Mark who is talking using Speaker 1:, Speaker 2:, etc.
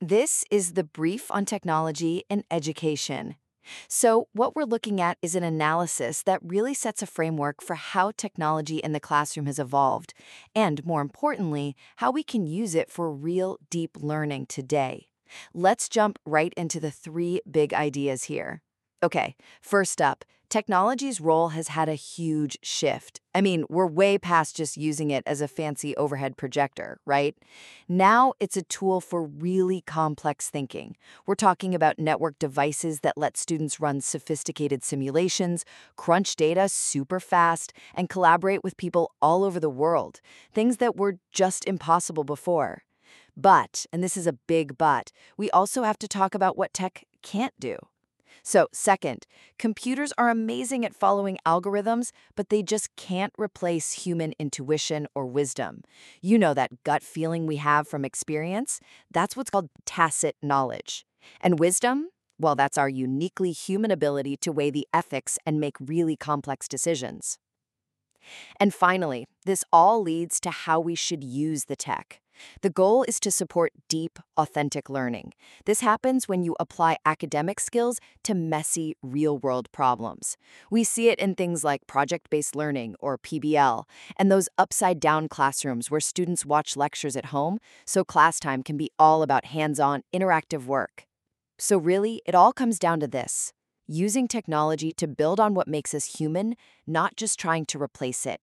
Speaker 1: This is the brief on technology and education. So, what we're looking at is an analysis that really sets a framework for how technology in the classroom has evolved, and more importantly, how we can use it for real deep learning today. Let's jump right into the three big ideas here. Okay, first up, technology's role has had a huge shift. I mean, we're way past just using it as a fancy overhead projector, right? Now it's a tool for really complex thinking. We're talking about network devices that let students run sophisticated simulations, crunch data super fast, and collaborate with people all over the world, things that were just impossible before. But, and this is a big but, we also have to talk about what tech can't do. So, second, computers are amazing at following algorithms, but they just can't replace human intuition or wisdom. You know that gut feeling we have from experience? That's what's called tacit knowledge. And wisdom? Well, that's our uniquely human ability to weigh the ethics and make really complex decisions. And finally, this all leads to how we should use the tech. The goal is to support deep, authentic learning. This happens when you apply academic skills to messy, real world problems. We see it in things like project based learning, or PBL, and those upside down classrooms where students watch lectures at home, so class time can be all about hands on, interactive work. So, really, it all comes down to this: using technology to build on what makes us human, not just trying to replace it.